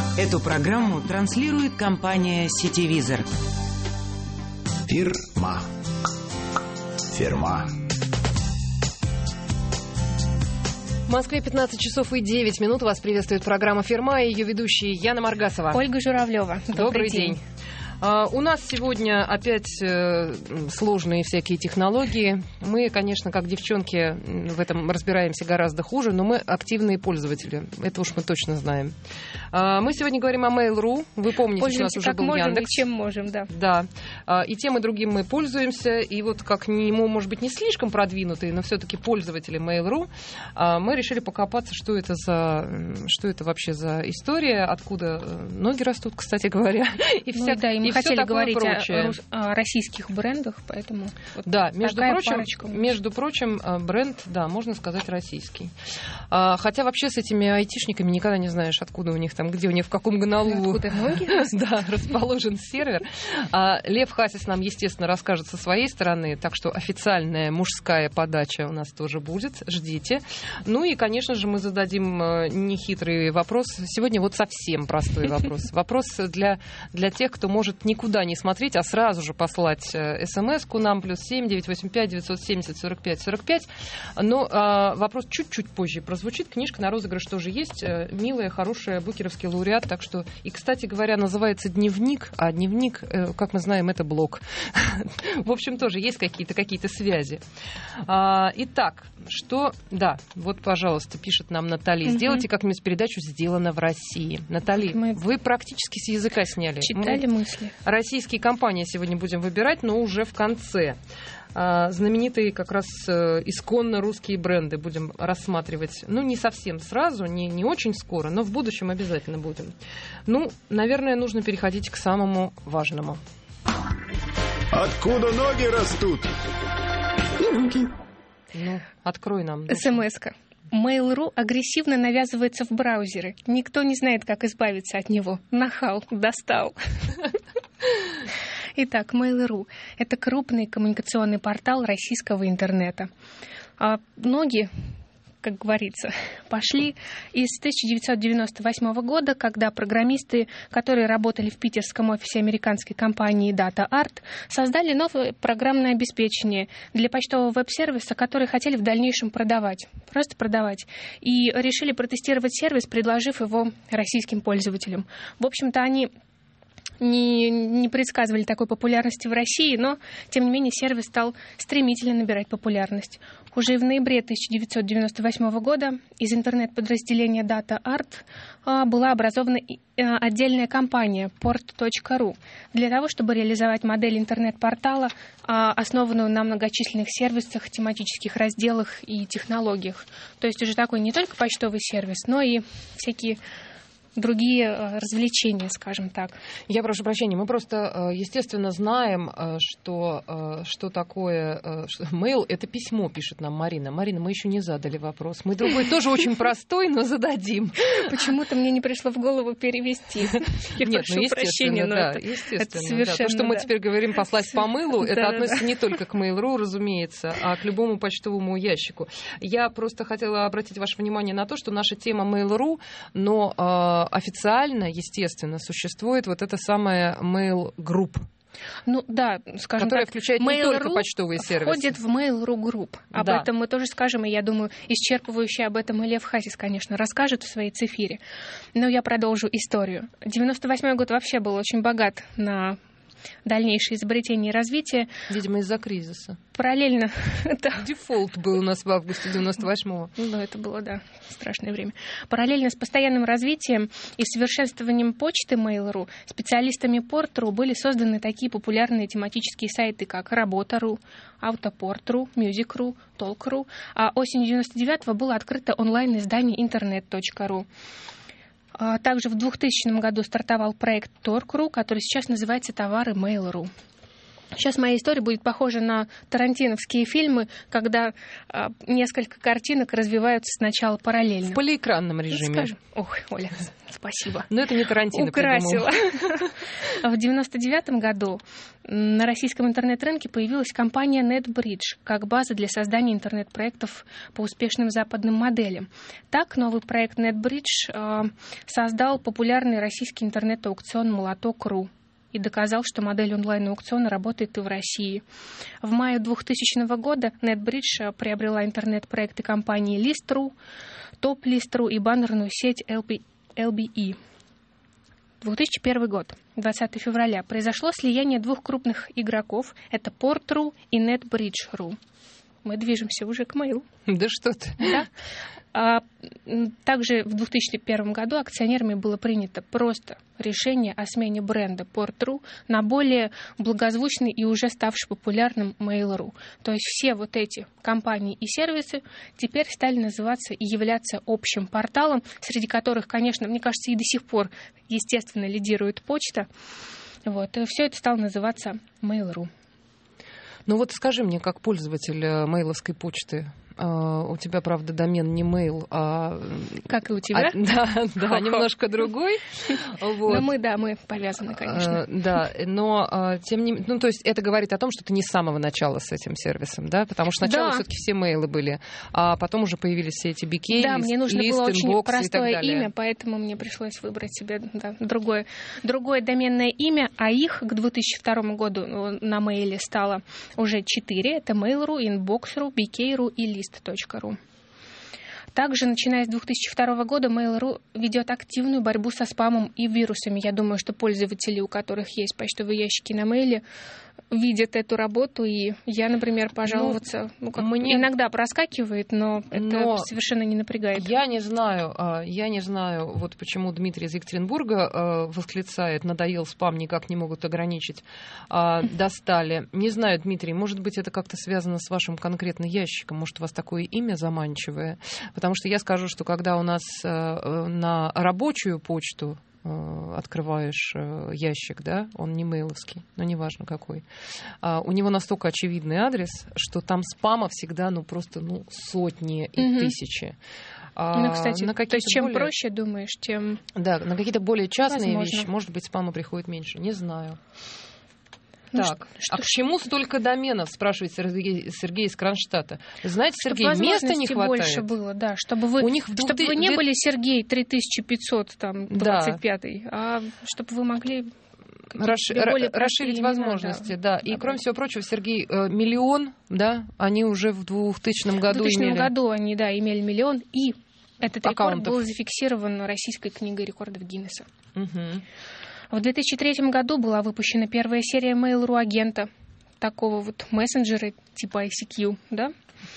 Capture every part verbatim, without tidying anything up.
Эту программу транслирует компания «Сетевизор». Фирма. Фирма. В Москве пятнадцать часов и девять минут. Вас приветствует программа «Фирма» и ее ведущие Яна Маргасова. Ольга Журавлева. Добрый, Добрый день. день. Uh, у нас сегодня опять uh, сложные всякие технологии. Мы, конечно, как девчонки в этом разбираемся гораздо хуже, но мы активные пользователи. Это уж мы точно знаем. Uh, мы сегодня говорим о Mail.ru. Вы помните, что у нас уже был можем, Яндекс. И чем можем, да. Да. Uh, и тем и другим мы пользуемся. И вот как ему, может быть, не слишком продвинутые, но все-таки пользователи Mail.ru, uh, мы решили покопаться, что это за, что это вообще за история, откуда ноги растут, кстати говоря, и ну, вся, да, и и хотели говорить о, о российских брендах, поэтому вот да, между прочим, между прочим, бренд, да, можно сказать, российский. Хотя вообще с этими айтишниками никогда не знаешь, откуда у них там, где у них, в каком Гонолулу да, расположен сервер. Лев Хасис нам, естественно, расскажет со своей стороны, так что официальная мужская подача у нас тоже будет, ждите. Ну и, конечно же, мы зададим нехитрый вопрос. Сегодня вот совсем простой вопрос. Вопрос для, для тех, кто может никуда не смотреть, а сразу же послать смс-ку нам плюс семь девятьсот восемьдесят пять девятьсот семьдесят сорок пять сорок пять. Но а, вопрос чуть-чуть позже прозвучит. Книжка на розыгрыш тоже есть. Милая, хорошая, букеровский лауреат. Так что, и, кстати говоря, называется дневник, а дневник, как мы знаем, это блог. В общем, тоже есть какие-то какие-то связи. А, итак, что... Да, вот, пожалуйста, пишет нам Наталья. Сделайте как-нибудь передачу «Сделано в России». Наталья, мы... вы практически с языка сняли. Читали мы... мысли. Российские компании сегодня будем выбирать, но уже в конце. А, знаменитые как раз э, исконно русские бренды будем рассматривать. Ну, не совсем сразу, не, не очень скоро, но в будущем обязательно будем. Ну, наверное, нужно переходить к самому важному. Откуда ноги растут? И руки. Ну, открой нам. СМС-ка. Mail.ru агрессивно навязывается в браузеры. Никто не знает, как избавиться от него. Нахал, достал. Итак, Mail.ru – это крупный коммуникационный портал российского интернета. А ноги, как говорится, пошли из тысяча девятьсот девяносто восьмого года, когда программисты, которые работали в питерском офисе американской компании DataArt, создали новое программное обеспечение для почтового веб-сервиса, который хотели в дальнейшем продавать, просто продавать. И решили протестировать сервис, предложив его российским пользователям. В общем-то, они не, не предсказывали такой популярности в России, но, тем не менее, сервис стал стремительно набирать популярность. Уже в ноябре тысяча девятьсот девяносто восьмого года из интернет-подразделения DataArt а, была образована а, отдельная компания порт точка ру для того, чтобы реализовать модель интернет-портала, а, основанную на многочисленных сервисах, тематических разделах и технологиях. То есть уже такой не только почтовый сервис, но и всякие другие развлечения, скажем так. Я прошу прощения, мы просто, естественно, знаем, что, что такое mail. Это письмо, пишет нам Марина. Марина, мы еще не задали вопрос. Мы другой тоже очень простой, но зададим. Почему-то мне не пришло в голову перевести. Я Нет, прошу ну, прощения, но да, это, естественно, это совершенно... Да. То, что мы да. теперь говорим «послать по мылу», это да, относится да. не только к Mail.ru, разумеется, а к любому почтовому ящику. Я просто хотела обратить ваше внимание на то, что наша тема Mail.ru, но официально, естественно, существует вот эта самая Mail Group. Ну да, скажем которая так, включает не только почтовые сервисы. Входит в Mail.ru Group. Об да. этом мы тоже скажем, и я думаю, исчерпывающе об этом и Лев Хасис, конечно, расскажет в своей цифире. Но я продолжу историю. девяносто восьмой год вообще был очень богат на дальнейшее изобретение и развитие. Видимо, из-за кризиса. Параллельно... Дефолт был у нас в августе девяносто восьмого. Ну, это было, да, страшное время. Параллельно с постоянным развитием и совершенствованием почты Mail.ru специалистами порт.ру были созданы такие популярные тематические сайты, как Работа.ру, Автопорт.ру, Мьюзик.ру, Толк.ру, а осенью девяносто девятого было открыто онлайн-издание интернет точка ру. Также в двухтысячном году стартовал проект Торг.ру, который сейчас называется «Товары Mail.ru». Сейчас моя история будет похожа на тарантиновские фильмы, когда а, несколько картинок развиваются сначала параллельно. В полиэкранном режиме. Скажем. Ох, Оля, спасибо. Но это не Тарантино Украсила. В девяносто девятом году на российском интернет-рынке появилась компания NetBridge как база для создания интернет-проектов по успешным западным моделям. Так, новый проект NetBridge э, создал популярный российский интернет-аукцион «Молоток точка ру» и доказал, что модель онлайн-аукциона работает и в России. В мае двухтысячного года NetBridge приобрела интернет-проекты компании List точка ру, Top-List точка ру и баннерную сеть эл би и. две тысячи первый год, двадцатого февраля, произошло слияние двух крупных игроков. Это Port точка ру и NetBridge точка ру. Мы движемся уже к Mail. Да что ты. Да. А, также в две тысячи первом году акционерами было принято просто решение о смене бренда Port точка ру на более благозвучный и уже ставший популярным Mail точка ру. То есть все вот эти компании и сервисы теперь стали называться и являться общим порталом, среди которых, конечно, мне кажется, и до сих пор, естественно, лидирует почта. Вот. И все это стало называться Mail точка ру. Ну вот скажи мне, как пользователь мейловской почты, Uh, у тебя, правда, домен не mail, а... Как и у тебя? А, да, да, немножко другой. Вот. Но мы, да, мы повязаны, конечно. Uh, да, но uh, тем не менее... Ну, то есть это говорит о том, что ты не с самого начала с этим сервисом, да? Потому что сначала да. все-таки все мейлы были, а потом уже появились все эти би кей, да, лист, мне нужно лист, было очень инбокс простое имя, поэтому мне пришлось выбрать себе да, другое, другое доменное имя, а их к две тысячи второму году на мейле стало уже четыре. Это Mail точка ру, Inbox точка ру, би кей точка ру и List точка ру. Также, начиная с две тысячи второго года, Mail точка ру ведет активную борьбу со спамом и вирусами. Я думаю, что пользователи, у которых есть почтовые ящики на мейле, видят эту работу, и я, например, пожаловаться, ну, ну, как мне... иногда проскакивает, но это но совершенно не напрягает. Я не знаю, я не знаю, вот почему Дмитрий из Екатеринбурга восклицает, надоел спам, никак не могут ограничить, достали. Не знаю, Дмитрий, может быть, это как-то связано с вашим конкретным ящиком, может, у вас такое имя заманчивое, потому что я скажу, что когда у нас на рабочую почту открываешь ящик, да, он не мейловский, но неважно какой. А, у него настолько очевидный адрес, что там спама всегда, ну, просто, ну, сотни и mm-hmm. тысячи. А, ну, кстати, на то есть чем более... проще думаешь, тем... Да, на какие-то более частные возможно. Вещи, может быть, спама приходит меньше, не знаю. Ну, так, что, а что, к чему столько доменов, спрашивает Сергей, Сергей из Кронштадта. Знаете, Сергей, чтобы места не хватает. Больше было, да, чтобы вы, У них чтобы двух... вы не были Сергей три тысячи пятьсот двадцать пять, да. а чтобы вы могли Расш... расширить имена, возможности, да. да. И, да, кроме всего прочего, Сергей, миллион, да, они уже в двухтысячном году имели. В двухтысячном имели... году они, да, имели миллион, и этот аккаунтов. Рекорд был зафиксирован Российской книгой рекордов Гиннесса. Угу. В две тысячи третьем году была выпущена первая серия Mail точка ру агента, такого вот мессенджера типа ай си кью, да?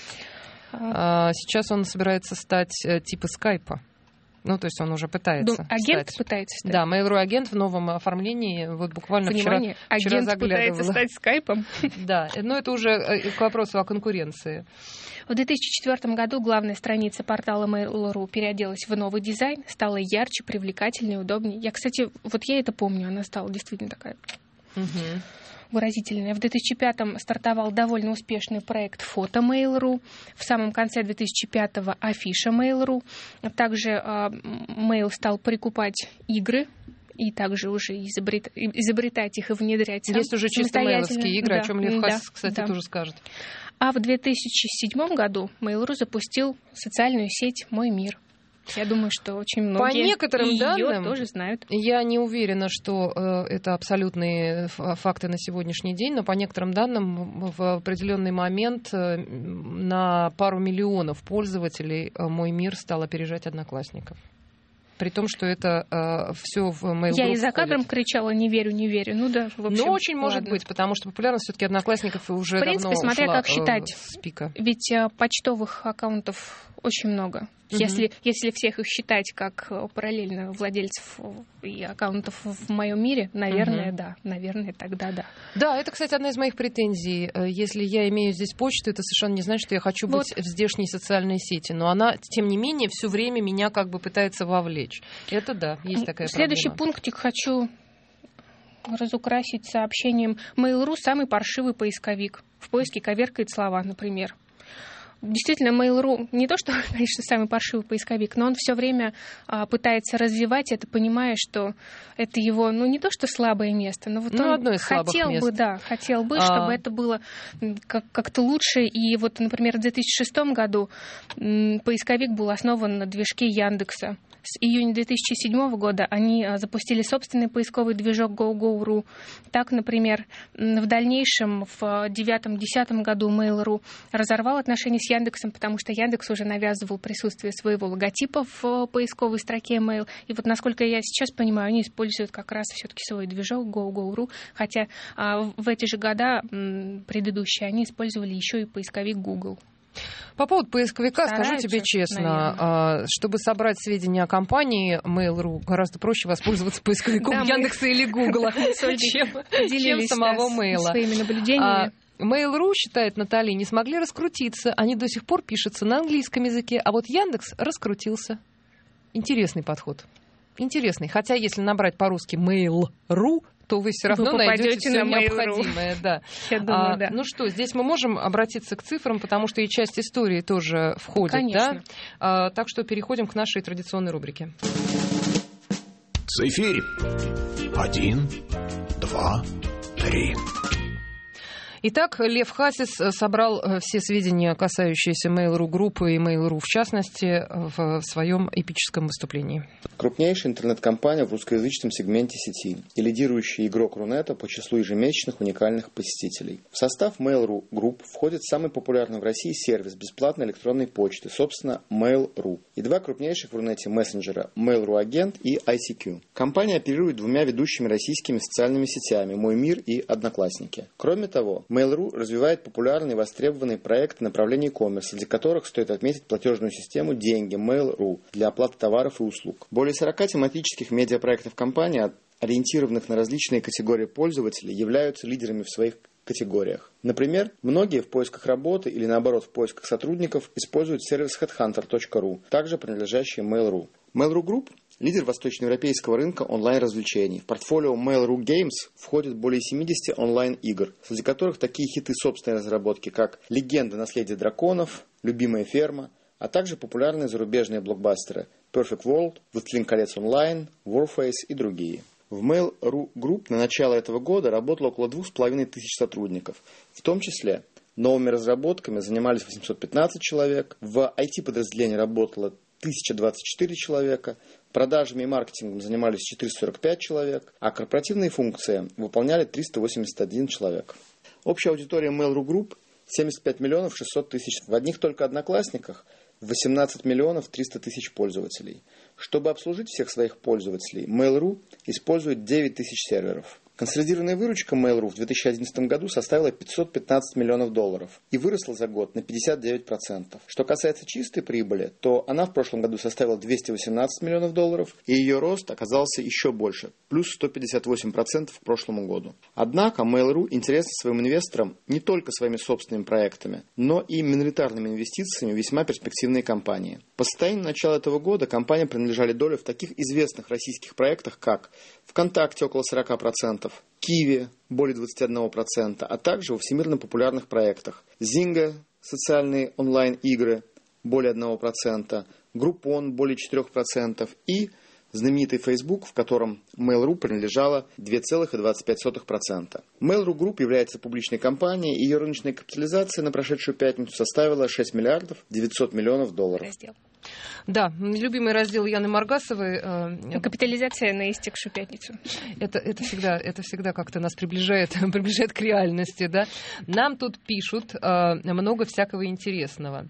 А, сейчас он собирается стать типа скайпа. Ну, то есть он уже пытается ну, агент стать. пытается стать? Да, Mail точка ру агент в новом оформлении вот буквально Внимание, вчера, вчера агент заглядывала. Пытается стать скайпом? Да, но это уже к вопросу о конкуренции. В две тысячи четвёртом году главная страница портала Mail точка ру переоделась в новый дизайн, стала ярче, привлекательнее, удобнее. Я, кстати, вот я это помню, она стала действительно такая угу. выразительная. В две тысячи пятом стартовал довольно успешный проект Фото Mail точка ру, в самом конце две тысячи пятого Афиша Mail точка ру. Также э, Mail стал прикупать игры и также уже изобрет... изобретать их и внедрять. Есть уже чисто мейловские игры, да. о чем Лев Хасис, да. кстати, да. тоже скажет. А в две тысячи седьмом году Mail точка ру запустил социальную сеть «Мой мир». Я думаю, что очень многие По некоторым её данным, тоже знают. Я не уверена, что э, это абсолютные факты на сегодняшний день, но по некоторым данным в определенный момент э, на пару миллионов пользователей э, «Мой мир» стал опережать Одноклассников. При том, что это э, все в Mail точка ру Я и за кадром входит. кричала «не верю, не верю». Ну да, в общем, Ну, очень ладно. может быть, потому что популярность все-таки Одноклассников уже в принципе, давно смотря ушла, как считать. Э, с пика. Ведь э, почтовых аккаунтов очень много. Угу. Если, если всех их считать как параллельно владельцев и аккаунтов в моем мире, наверное, угу. да. Наверное, тогда да. Да, это, кстати, одна из моих претензий. Если я имею здесь почту, это совершенно не значит, что я хочу вот. быть в здешней социальной сети. Но она, тем не менее, все время меня как бы пытается вовлечь. Это да, есть такая Следующий проблема. пунктик хочу разукрасить сообщением Mail.ru самый паршивый поисковик. В поиске коверкает слова, например. Действительно, Mail.ru не то, что, конечно, самый паршивый поисковик, но он все время а, пытается развивать это, понимая, что это его, ну, не то, что слабое место, но вот ну, он одно из хотел мест. бы, да, хотел бы, а... чтобы это было как- как-то лучше. И вот, например, в две тысячи шестом году м, поисковик был основан на движке Яндекса. С июня две тысячи седьмого года они а, запустили собственный поисковый движок GoGo.ru. Так, например, в дальнейшем, в девятом-десятом году Mail.ru разорвал отношения с Яндексом, потому что Яндекс уже навязывал присутствие своего логотипа в поисковой строке Mail. И вот, насколько я сейчас понимаю, они используют как раз все-таки свой движок GoGo.ru, хотя а, в эти же года м, предыдущие они использовали еще и поисковик Google. По поводу поисковика, Стараются, скажу тебе честно, наверное. чтобы собрать сведения о компании Mail.ru, гораздо проще воспользоваться поисковиком Да, Яндекса мы... или Гугла, чем, чем самого Мейла. Своими наблюдениями. Mail.ru, считает Натали, не смогли раскрутиться. Они до сих пор пишутся на английском языке, а вот Яндекс раскрутился. Интересный подход. Интересный. Хотя, если набрать по-русски Mail.ru, то вы все равно вы найдете все необходимое. Да. Я думаю, а, да. Ну что, здесь мы можем обратиться к цифрам, потому что и часть истории тоже входит. Конечно. Да? А, так что переходим к нашей традиционной рубрике. Цифирь. Один, два, три. Итак, Лев Хасис собрал все сведения, касающиеся Mail.ru группы и Mail.ru в частности, в своем эпическом выступлении. Крупнейшая интернет-компания в русскоязычном сегменте сети и лидирующий игрок Рунета по числу ежемесячных уникальных посетителей. В состав Mail.ru Group входит самый популярный в России сервис бесплатной электронной почты, собственно, Mail.ru, и два крупнейших в Рунете мессенджера Mail.ru Агент и ай си кью. Компания оперирует двумя ведущими российскими социальными сетями Мой Мир и Одноклассники. Кроме того, Mail.ru развивает популярные и востребованные проекты направлений e-commerce, среди которых стоит отметить платежную систему «Деньги» Mail.ru для оплаты товаров и услуг. Более сорока тематических медиапроектов компании, ориентированных на различные категории пользователей, являются лидерами в своих категориях. Например, многие в поисках работы или наоборот в поисках сотрудников используют сервис хедхантер точка ру, также принадлежащий Mail.ru. Mail.ru Group – лидер восточноевропейского рынка онлайн-развлечений. В портфолио Mail.ru Games входит более семидесяти онлайн-игр, среди которых такие хиты собственной разработки, как «Легенда. Наследие драконов», «Любимая ферма», а также популярные зарубежные блокбастеры «Perfect World», «Властелин колец онлайн», «Warface» и другие. В Mail.ru Group на начало этого года работало около двух с половиной тысяч сотрудников, в том числе новыми разработками занимались восемьсот пятнадцать человек, в ай ти-подразделении работало тысяча двадцать четыре человека, продажами и маркетингом занимались четыреста сорок пять человек, а корпоративные функции выполняли триста восемьдесят один человек. Общая аудитория Mail.ru Group семьдесят пять миллионов шестьсот тысяч. В одних только Одноклассниках восемнадцать миллионов триста тысяч пользователей. Чтобы обслужить всех своих пользователей, Mail.ru использует девять тысяч серверов. Консолидированная выручка Mail.ru в две тысячи одиннадцатом году составила пятьсот пятнадцать миллионов долларов и выросла за год на пятьдесят девять процентов. Что касается чистой прибыли, то она в прошлом году составила двести восемнадцать миллионов долларов, и ее рост оказался еще больше, плюс сто пятьдесят восемь процентов к прошлому году. Однако Mail.ru интересна своим инвесторам не только своими собственными проектами, но и миноритарными инвестициями в весьма перспективные компании. По состоянию начала этого года компании принадлежали доли в таких известных российских проектах, как ВКонтакте около сорок процентов, Киви более двадцать один процент, а также во всемирно популярных проектах Zynga, социальные онлайн-игры более одного процента, Groupon более четырех процентов и знаменитый Facebook, в котором Mail.ru принадлежала две целых двадцать пять сотых процента. Mail.ru Group является публичной компанией, и ее рыночная капитализация на прошедшую пятницу составила шесть миллиардов девятьсот миллионов долларов. Раздел. Да, любимый раздел Яны Маргасовой. Э, Капитализация на истекшую пятницу. Это, это, всегда, это всегда как-то нас приближает, приближает к реальности. Да? Нам тут пишут э, много всякого интересного.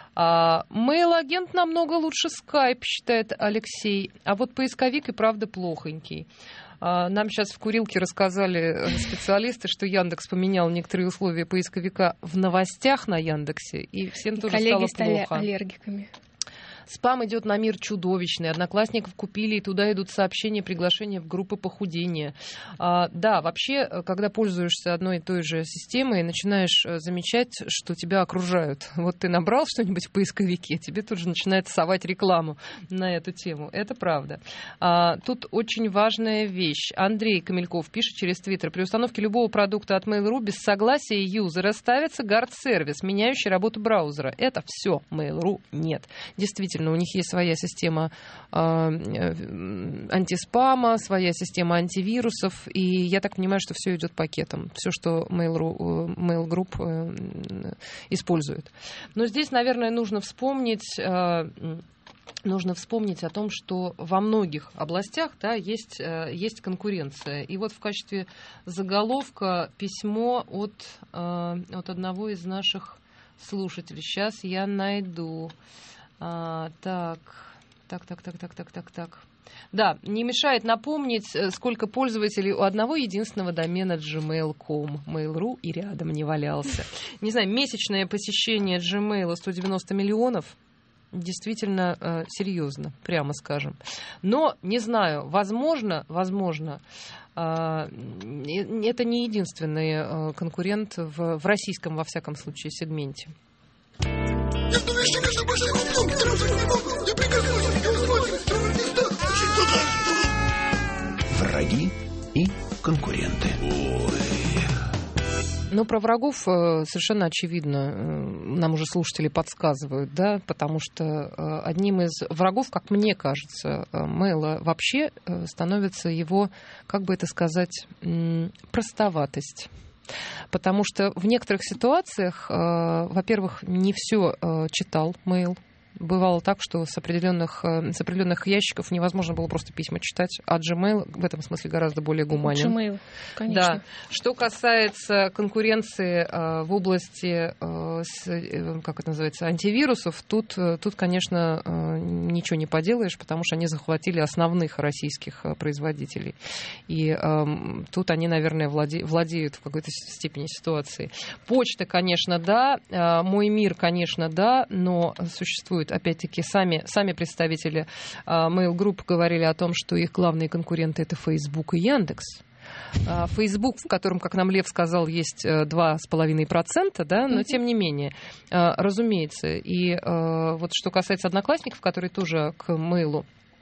Mail-агент намного лучше Skype, считает Алексей. А вот поисковик и правда плохонький. Нам сейчас в курилке рассказали специалисты, что Яндекс поменял некоторые условия поисковика в новостях на Яндексе, и всем и тоже стало плохо. Коллеги стали аллергиками. Спам идет на мир чудовищный. Одноклассников купили, и туда идут сообщения, приглашения в группы похудения. А, да, вообще, когда пользуешься одной и той же системой, начинаешь замечать, что тебя окружают. Вот ты набрал что-нибудь в поисковике, тебе тут же начинает совать рекламу на эту тему. Это правда. А, тут очень важная вещь. Андрей Камельков пишет через Твиттер: при установке любого продукта от Mail.ru без согласия юзера ставится гард-сервис, меняющий работу браузера. Это все. Mail.ru нет. Действительно, у них есть своя система э, антиспама, своя система антивирусов, и я так понимаю, что все идет пакетом. Все, что Mail.ru, Mail Group э, использует. Но здесь, наверное, нужно вспомнить... Э, Нужно вспомнить о том, что во многих областях, да, есть, есть конкуренция. И вот в качестве заголовка письмо от, от одного из наших слушателей. Сейчас я найду. А, так, так, так, так, так, так, так, так. Да, не мешает напомнить, сколько пользователей у одного единственного домена джимейл точка ком. Mail.ru и рядом не валялся. Не знаю, месячное посещение Gmail сто девяносто миллионов. Действительно э, серьезно, прямо скажем. Но, не знаю, возможно, возможно, э, это не единственный э, конкурент в, в российском, во всяком случае, сегменте. Враги и конкуренты. Ну, про врагов совершенно очевидно, нам уже слушатели подсказывают, да, потому что одним из врагов, как мне кажется, Мэйла вообще становится его, как бы это сказать, простоватость. Потому что в некоторых ситуациях, во-первых, не все читал Мэйл. Бывало так, что с определенных, с определенных ящиков невозможно было просто письма читать, а Gmail в этом смысле гораздо более гуманен. Gmail, конечно. Да. Что касается конкуренции э, в области, э, с, э, как это называется, антивирусов, тут, тут конечно, э, ничего не поделаешь, потому что они захватили основных российских э, производителей. И э, тут они, наверное, владе, владеют в какой-то степени ситуацией. Почта, конечно, да. Э, Мой мир, конечно, да, но существует опять-таки, сами, сами представители uh, Mail Group говорили о том, что их главные конкуренты — это Facebook и Яндекс. Uh, Facebook, в котором, как нам Лев сказал, есть два с половиной процента, да, но mm-hmm. тем не менее, uh, разумеется. И uh, вот что касается Одноклассников, которые тоже к Mail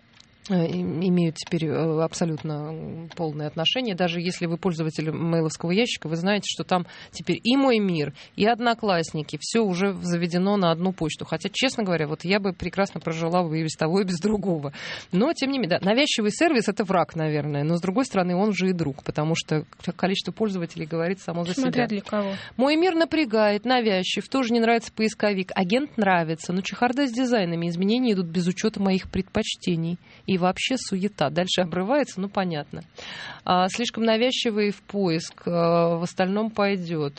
имеют теперь абсолютно полное отношение. Даже если вы пользователь мейловского ящика, вы знаете, что там теперь и Мой мир, и Одноклассники, все уже заведено на одну почту. Хотя, честно говоря, вот я бы прекрасно прожила бы и без того, и без другого. Но, тем не менее, да, навязчивый сервис — это враг, наверное. Но, с другой стороны, он же и друг, потому что количество пользователей говорит само за себя. Смотря для кого. Мой мир напрягает, навязчив, тоже не нравится поисковик. Агент нравится, но чехарда с дизайнами, изменения идут без учета моих предпочтений. И вообще суета. Дальше обрывается, ну, понятно. А, слишком навязчивый в поиск, а, в остальном пойдет.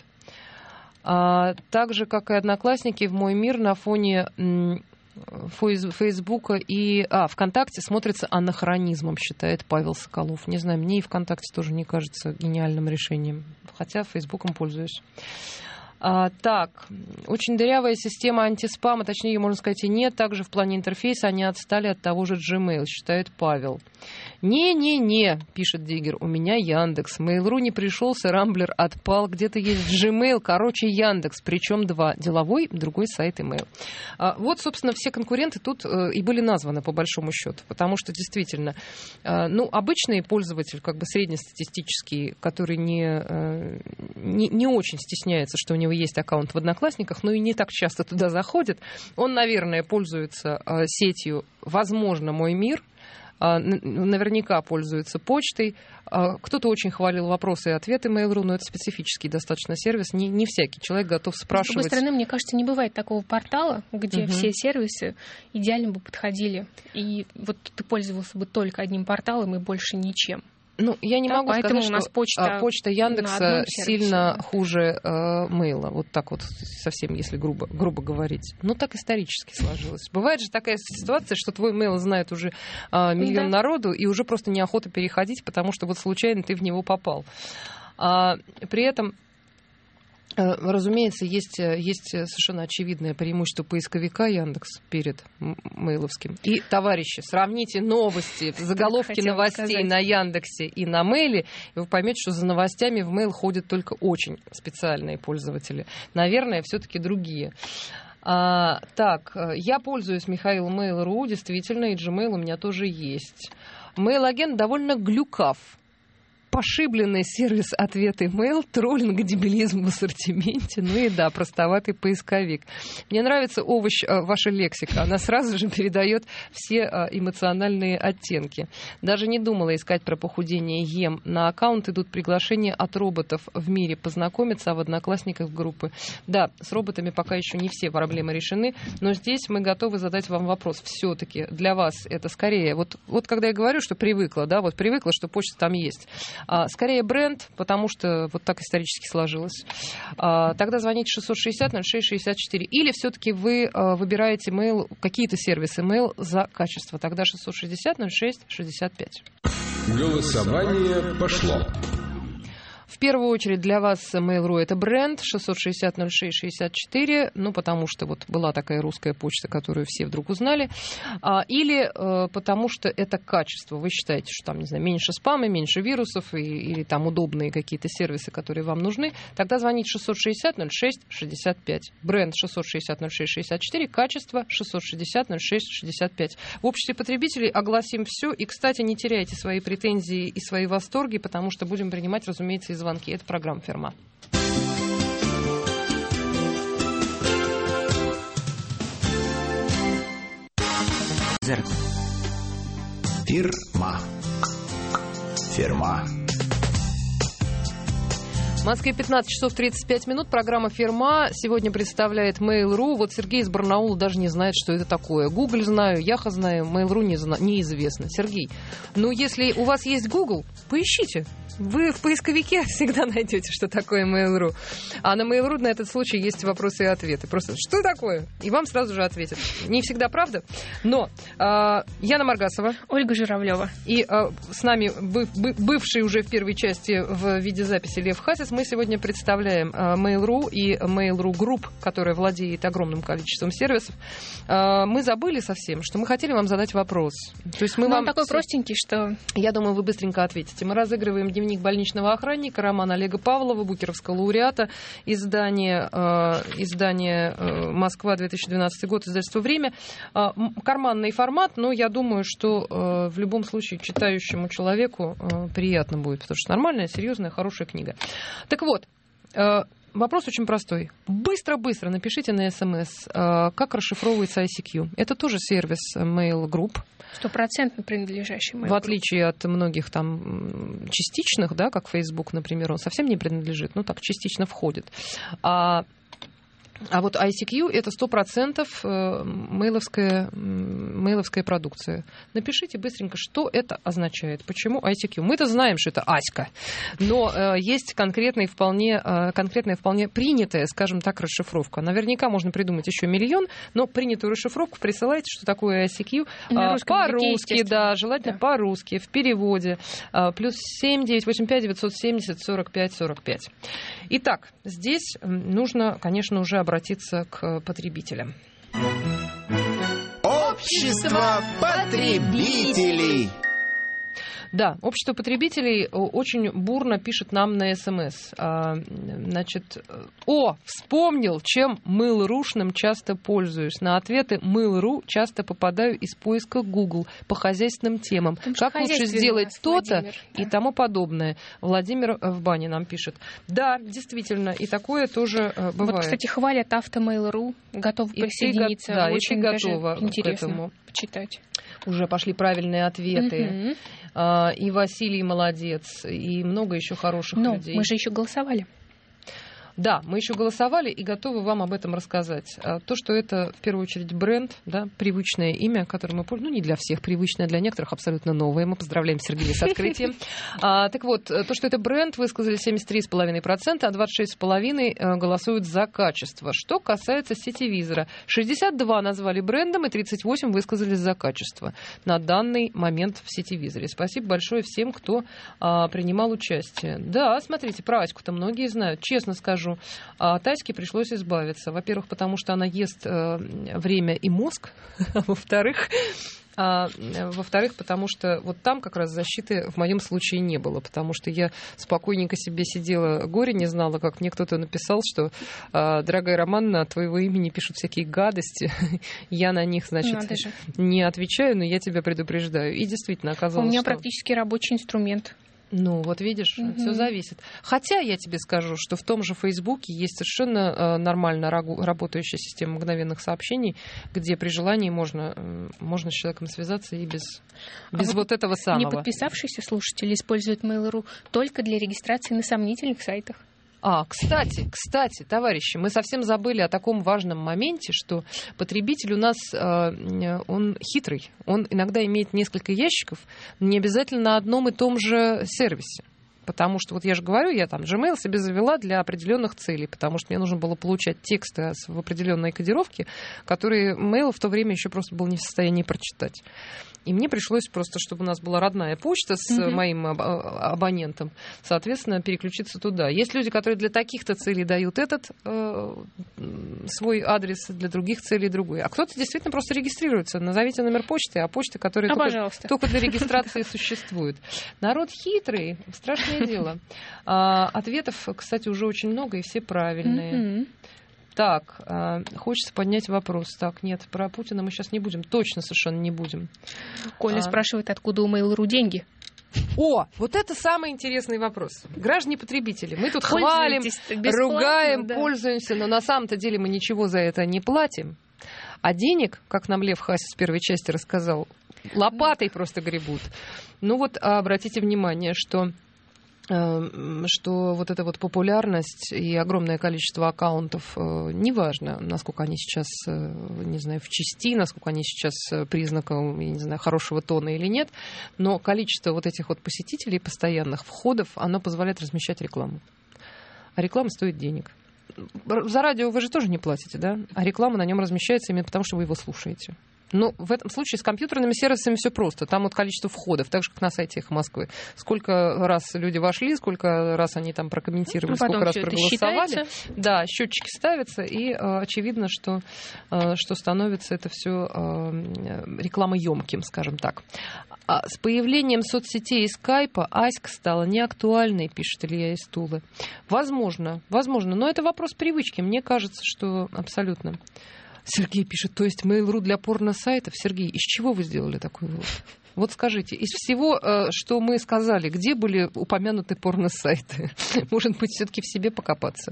А, так же, как и Одноклассники, в Мой мир на фоне м, Фейсбука и... А, ВКонтакте смотрится анахронизмом, считает Павел Соколов. Не знаю, мне и ВКонтакте тоже не кажется гениальным решением. Хотя Фейсбуком пользуюсь. А, так, очень дырявая система антиспама, точнее, ее, можно сказать, и нет. Также в плане интерфейса они отстали от того же Gmail, считает Павел. Не-не-не, пишет Диггер, у меня Яндекс. Mail.ru не пришелся, Рамблер отпал, где-то есть Gmail, короче, Яндекс, причем два. Деловой, другой сайт email. А, вот, собственно, все конкуренты тут э, и были названы, по большому счету, потому что, действительно, э, ну, обычный пользователь, как бы среднестатистический, который не, э, не, не очень стесняется, что у него есть аккаунт в Одноклассниках, но и не так часто туда заходит, он, наверное, пользуется э, сетью, возможно, Мой мир, наверняка пользуется почтой. Кто-то очень хвалил вопросы и ответы Mail.ru, но это специфический достаточно сервис. Не, не всякий человек готов спрашивать. С другой стороны, мне кажется, не бывает такого портала, где угу. все сервисы идеально бы подходили. И вот ты пользовался бы только одним порталом и больше ничем. Ну, я не да, могу сказать, у что нас почта, почта Яндекса сильно да. хуже э, Мейла. Вот так вот совсем, если грубо, грубо говорить. Ну, так исторически сложилось. Бывает же такая ситуация, что твой Мейл знает уже э, миллион да. народу, и уже просто неохота переходить, потому что вот случайно ты в него попал. А, при этом Разумеется, есть, есть совершенно очевидное преимущество поисковика Яндекс перед мейловским. И, товарищи, сравните новости, заголовки новостей сказать. На Яндексе и на Мейле, и вы поймете, что за новостями в Мейл ходят только очень специальные пользователи. Наверное, все-таки другие. А, так, я пользуюсь Михаил Mail.ru, действительно, и Gmail у меня тоже есть. Mail-агент довольно глюкав. Пошибленный сервис ответ email, троллинг, дебилизм в ассортименте, ну и да, простоватый поисковик. Мне нравится овощ, ваша лексика, она сразу же передает все эмоциональные оттенки. Даже не думала искать про похудение ем. На аккаунт идут приглашения от роботов в мире познакомиться, а в Одноклассниках группы. Да, с роботами пока еще не все проблемы решены, но здесь мы готовы задать вам вопрос. Все-таки для вас это скорее, вот, вот когда я говорю, что привыкла, да, вот привыкла, что почта там есть. А, скорее бренд, потому что вот так исторически сложилось. А, тогда звоните шестьсот шестьдесят ноль шесть шестьдесят четыре. Или все-таки вы а, выбираете mail, какие-то сервисы mail за качество. Тогда шестьсот шестьдесят ноль шесть шестьдесят пять. Голосование пошло. В первую очередь для вас Mail.ru это бренд шестьсот шестьдесят ноль шесть шестьдесят четыре, ну, потому что вот была такая русская почта, которую все вдруг узнали, а, или а, потому что это качество. Вы считаете, что там, не знаю, меньше спама, меньше вирусов, и, или там удобные какие-то сервисы, которые вам нужны, тогда звоните шестьсот шестьдесят ноль шесть шестьдесят пять. Бренд шестьсот шестьдесят ноль шесть шестьдесят четыре, качество шестьсот шестьдесят ноль шесть шестьдесят пять. В обществе потребителей огласим все, и, кстати, не теряйте свои претензии и свои восторги, потому что будем принимать, разумеется, и звонки. Это программа «Ферма». Фирма. Ферма. В Москве пятнадцать часов тридцать пять минут. Программа «Ферма» сегодня представляет Mail.ru. Вот Сергей из Барнаула даже не знает, что это такое. Google знаю, Яха знаю, Mail.ru не зна- неизвестно. Сергей, ну если у вас есть Google, поищите. Вы в поисковике всегда найдете, что такое Mail.ru. А на Mail.ru на этот случай есть вопросы и ответы. Просто что такое? И вам сразу же ответят. Не всегда правда, но э, Яна Маргасова, Ольга Журавлева и э, с нами быв, быв, бывший уже в первой части в видеозаписи Лев Хасис. Мы сегодня представляем э, Mail.ru и Mail.ru Group, которая владеет огромным количеством сервисов. Э, мы забыли совсем, что мы хотели вам задать вопрос. То есть мы ну, вам он такой простенький, что... Я думаю, вы быстренько ответите. Мы разыгрываем дневник больничного охранника, роман Олега Павлова, букеровского лауреата, издание, э, издание э, «Москва», две тысячи двенадцатый год, издательство «Время». Э, карманный формат, но я думаю, что э, в любом случае читающему человеку э, приятно будет, потому что нормальная, серьезная, хорошая книга. Так вот, э, вопрос очень простой. Быстро-быстро напишите на СМС, э, как расшифровывается ай си кью. Это тоже сервис Mail Group. Стопроцентно принадлежащий Mail.ru. В отличие от многих там частичных, да, как Facebook, например, он совсем не принадлежит, ну так, частично входит. А А вот ай си кью это сто процентов мейловская, мейловская продукция. Напишите быстренько, что это означает, почему ай си кью. Мы-то знаем, что это Аська, но э, есть конкретная вполне, э, конкретная, вполне принятая, скажем так, расшифровка. Наверняка можно придумать еще миллион, но принятую расшифровку присылайте, что такое ай си кью. Э, по-русски, да, желательно да. по-русски, в переводе. Э, плюс семь девятьсот восемьдесят пять девятьсот семьдесят сорок пять сорок пять. Итак, здесь нужно, конечно, уже обратиться к потребителям. Общество потребителей. Да, общество потребителей очень бурно пишет нам на СМС. Значит, о, вспомнил, чем Mail.ru-шным часто пользуюсь. На ответы Mail.ru часто попадаю из поиска Google по хозяйственным темам. Там как лучше сделать то-то Владимир, да. и тому подобное. Владимир в бане нам пишет. Да, действительно, и такое тоже бывает. Вот, кстати, хвалят Автомейл.ру, готов и присоединиться. Ты, да, очень и ты готова интересно к этому. Почитать. Уже пошли правильные ответы. Uh-huh. И Василий молодец, и много еще хороших Но людей. Мы же еще голосовали. Да, мы еще голосовали и готовы вам об этом рассказать. То, что это в первую очередь бренд, да, привычное имя, которым мы пользуемся, ну не для всех привычное, для некоторых абсолютно новое. Мы поздравляем Сергея с открытием. А, так вот, то, что это бренд, высказали семьдесят три целых пять десятых процента, а двадцать шесть целых пять десятых процента голосуют за качество. Что касается сетевизора, шестьдесят два назвали брендом и тридцать восемь высказались за качество на данный момент в сетевизоре. Спасибо большое всем, кто а, принимал участие. Да, смотрите, про Аську-то многие знают. Честно скажу, скажу. А от Аськи пришлось избавиться. Во-первых, потому что она ест э, время и мозг. Во-вторых, А, во-вторых, потому что вот там как раз защиты в моем случае не было, потому что я спокойненько себе сидела, горе не знала, как мне кто-то написал, что, дорогая Романна, от твоего имени пишут всякие гадости, я на них, значит, не отвечаю, но я тебя предупреждаю. И действительно оказалось, У меня что... практически рабочий инструмент. Ну, вот видишь, mm-hmm. все зависит. Хотя я тебе скажу, что в том же Фейсбуке есть совершенно э, нормально рагу, работающая система мгновенных сообщений, где при желании можно, э, можно с человеком связаться и без, без а вот, вот этого самого. Не подписавшиеся слушатели используют Mail.ru только для регистрации на сомнительных сайтах. А, кстати, кстати, товарищи, мы совсем забыли о таком важном моменте, что потребитель у нас, э, он хитрый. Он иногда имеет несколько ящиков, не обязательно на одном и том же сервисе. Потому что, вот я же говорю, я там Gmail себе завела для определенных целей, потому что мне нужно было получать тексты в определенной кодировке, которые Mail в то время еще просто был не в состоянии прочитать. И мне пришлось просто, чтобы у нас была родная почта с mm-hmm. моим абонентом, соответственно, переключиться туда. Есть люди, которые для таких-то целей дают этот э, свой адрес, для других целей другой. А кто-то действительно просто регистрируется. Назовите номер почты, а почты, которые а, только, только для регистрации существуют. Народ хитрый, страшное дело. А, ответов, кстати, уже очень много, и все правильные. Mm-hmm. Так, э, хочется поднять вопрос. Так, нет, про Путина мы сейчас не будем. Точно совершенно не будем. Коля а... спрашивает, откуда у Mail.ru деньги. О, вот это самый интересный вопрос. Граждане-потребители, мы тут хвалим, ругаем, да. пользуемся, но на самом-то деле мы ничего за это не платим. А денег, как нам Лев Хасис с первой части рассказал, лопатой просто гребут. Ну вот обратите внимание, что... что вот эта вот популярность и огромное количество аккаунтов, неважно, насколько они сейчас, не знаю, в части, насколько они сейчас признаком, я не знаю, хорошего тона или нет, но количество вот этих вот посетителей постоянных, входов, оно позволяет размещать рекламу. А реклама стоит денег. За радио вы же тоже не платите, да? А реклама на нем размещается именно потому, что вы его слушаете. Ну, в этом случае с компьютерными сервисами все просто. Там вот количество входов, так же, как на сайте «Эхо Москвы». Сколько раз люди вошли, сколько раз они там прокомментировали, ну, сколько раз проголосовали. Да, счетчики ставятся, и э, очевидно, что, э, что становится это все э, рекламоемким, скажем так. А с появлением соцсетей и скайпа Аська стала неактуальной, пишет Илья из Тулы. Возможно, возможно, но это вопрос привычки. Мне кажется, что абсолютно. Сергей пишет, то есть Mail.ru для порно-сайтов? Сергей, из чего вы сделали такой вывод? Вот скажите, из всего, что мы сказали, где были упомянуты порно-сайты? Может быть, все-таки в себе покопаться.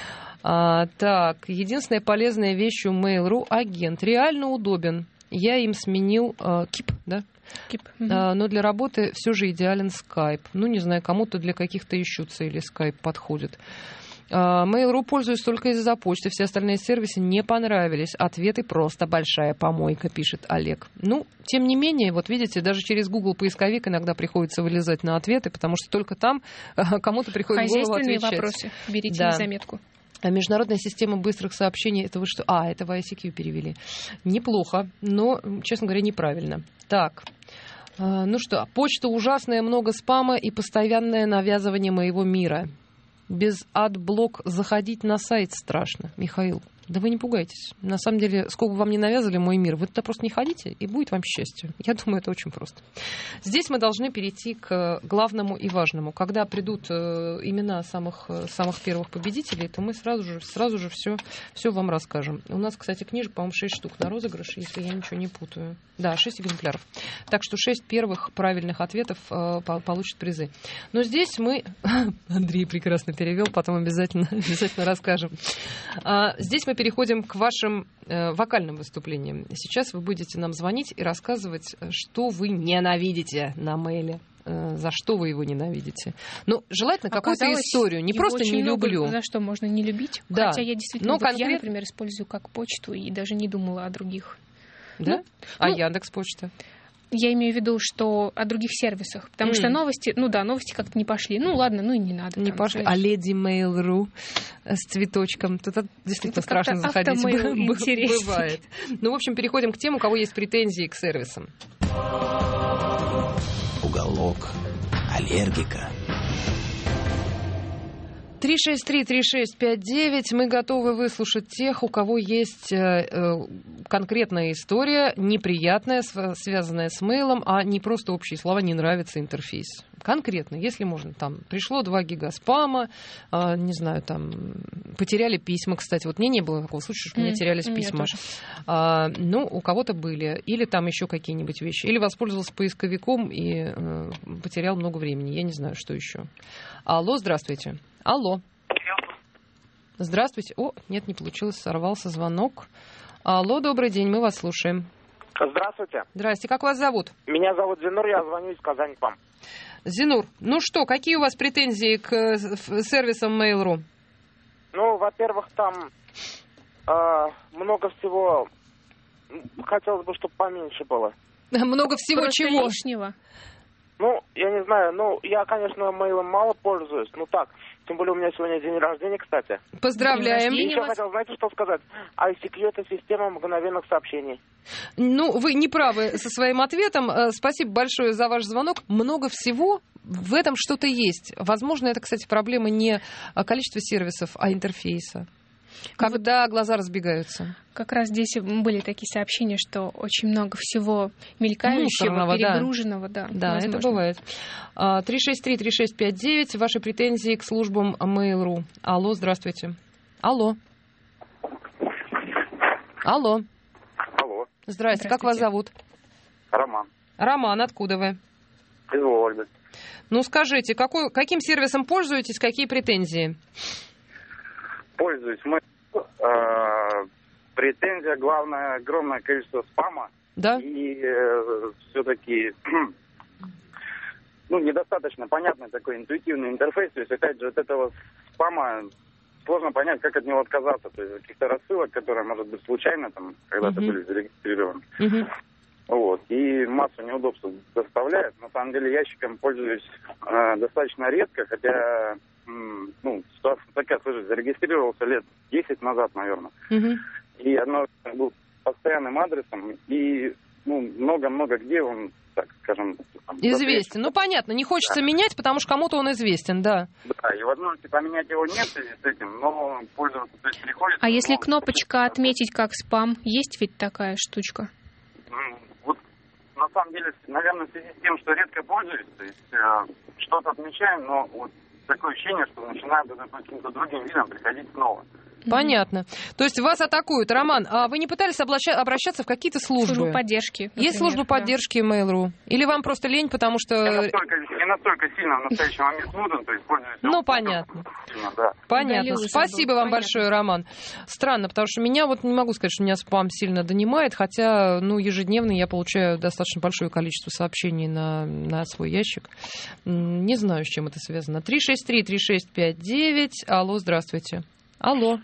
А, так, единственная полезная вещь у Mail.ru — агент. Реально удобен. Я им сменил а, Кип, да? Кип. А, но для работы все же идеален Skype. Ну, не знаю, кому-то для каких-то еще целей Skype подходит. Mail.ru пользуюсь только из-за почты. Все остальные сервисы не понравились. Ответы просто большая помойка, пишет Олег. Ну, тем не менее, вот видите, даже через Google поисковик иногда приходится вылезать на ответы, потому что только там кому-то приходит в голову отвечать. Хозяйственные вопросы. Берите да. на заметку. А международная система быстрых сообщений, это вы что? А, это в ай си кью перевели. Неплохо, но, честно говоря, неправильно. Так. Ну что, почта ужасная, много спама и постоянное навязывание моего мира. Без адблок заходить на сайт страшно. Михаил, да вы не пугайтесь. На самом деле, сколько бы вам ни навязали мой мир, вы туда просто не ходите, и будет вам счастье. Я думаю, это очень просто. Здесь мы должны перейти к главному и важному. Когда придут имена самых, самых первых победителей, то мы сразу же, сразу же все, все вам расскажем. У нас, кстати, книжек, по-моему, шесть штук на розыгрыш, если я ничего не путаю. Да, шесть экземпляров. Так что шесть первых правильных ответов э, получат призы. Но здесь мы... Андрей прекрасно перевел, потом обязательно, обязательно расскажем. А, здесь мы переходим к вашим э, вокальным выступлениям. Сейчас вы будете нам звонить и рассказывать, что вы ненавидите на мейле. Э, за что вы его ненавидите. Ну, желательно какую-то историю. Не просто не люблю. За что можно не любить. Да. Хотя я действительно... Вот конкрет... Я, например, использую как почту и даже не думала о других. Да? Ну, а ну, Яндекс.Почта? Я имею в виду, что о других сервисах. Потому mm. что новости, ну да, новости как-то не пошли. Ну ладно, ну и не надо. Не там, пошли. знаешь. А леди Mail.ru с цветочком. Тут действительно это страшно заходить. Бывает. Ну, в общем, переходим к тем, у кого есть претензии к сервисам. Уголок аллергика. три шесть три три шесть пять девять. Мы готовы выслушать тех, у кого есть э, конкретная история, неприятная, связанная с мейлом, а не просто общие слова «не нравится интерфейс». Конкретно, если можно, там, пришло два гига спама, э, не знаю, там, потеряли письма, кстати. Вот мне не было такого случая, что у меня mm, терялись письма. А, ну, у кого-то были. Или там еще какие-нибудь вещи. Или воспользовался поисковиком и э, потерял много времени. Я не знаю, что еще. Алло, здравствуйте. Алло. Здравствуйте. О, нет, не получилось, сорвался звонок. Алло, добрый день, мы вас слушаем. Здравствуйте. Здрасте, как вас зовут? Меня зовут Зинур, я звоню из Казани к вам. Зинур, ну что, какие у вас претензии к сервисам Mail.ru? Ну, во-первых, там э, много всего. Хотелось бы, чтобы поменьше было. Много всего Просто чего? Лишнего. Ну, я не знаю, ну, я, конечно, мейлом мало пользуюсь, ну так, тем более у меня сегодня день рождения, кстати. Поздравляем. И еще хотел, знаете, что сказать? ай си кью — это система мгновенных сообщений. Ну, вы не правы со своим ответом. Спасибо большое за ваш звонок. Много всего, в этом что-то есть. Возможно, это, кстати, проблема не количества сервисов, а интерфейса. Когда глаза разбегаются. Как раз здесь были такие сообщения, что очень много всего мелькающего, мусорного, перегруженного. Да, да, возможно. Это бывает. три шесть три три шесть пять девять. Ваши претензии к службам Mail.ru. Алло, здравствуйте. Алло. Алло. Алло. Здрасте. Здравствуйте. Как вас зовут? Роман. Роман, откуда вы? Из Вологды. Ну, скажите, какой, каким сервисом пользуетесь, какие претензии? Пользуюсь мы. Э, претензия главное, огромное количество спама. Да? И э, все-таки ну, недостаточно понятный такой интуитивный интерфейс. То есть, опять же, от этого спама сложно понять, как от него отказаться. То есть, каких-то рассылок, которые, может быть, случайно там когда-то uh-huh. были зарегистрированы. Uh-huh. Вот. И массу неудобств доставляет. На самом деле, ящиком пользуюсь э, достаточно редко, хотя... Ну, ситуация такая, слушай, зарегистрировался лет десять назад, наверное. Uh-huh. И оно был постоянным адресом, и ну, много-много где он, так скажем... Там, известен. Ну, понятно, не хочется да. менять, потому что кому-то он известен, да. Да, и возможности поменять его нет в связи с этим, но пользоваться то есть, приходится... А если кнопочка «Отметить как спам», есть ведь такая штучка? Вот, на самом деле, наверное, в связи с тем, что редко пользуюсь, то есть э, что-то отмечаем, но вот такое ощущение, что начинают по каким-то другим видам приходить снова. Понятно. То есть вас атакуют. Роман, а вы не пытались обращаться, обращаться в какие-то службы? Службу поддержки, например. Есть служба да. поддержки Mail.ru? Или вам просто лень, потому что... Не настолько, не настолько сильно в настоящий момент нужен, то есть пользуюсь... Ну, понятно. Сильно, да. Понятно. Удалил Спасибо вам понятно. большое, Роман. Странно, потому что меня, вот не могу сказать, что меня спам сильно донимает, хотя, ну, ежедневно я получаю достаточно большое количество сообщений на, на свой ящик. Не знаю, с чем это связано. три шесть три три шесть пять девять. Алло, здравствуйте. Алло.